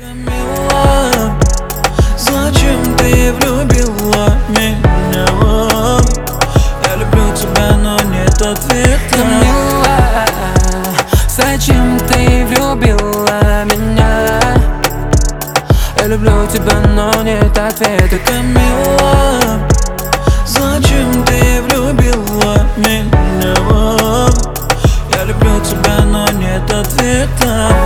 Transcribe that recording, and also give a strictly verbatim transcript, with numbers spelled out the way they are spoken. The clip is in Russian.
Камила, зачем ты влюбила меня? Я люблю тебя, но нет ответа. Камила, зачем ты влюбила меня? Я люблю тебя, но нет ответа. Камила, зачем ты влюбила меня? Я люблю тебя, но нет ответа.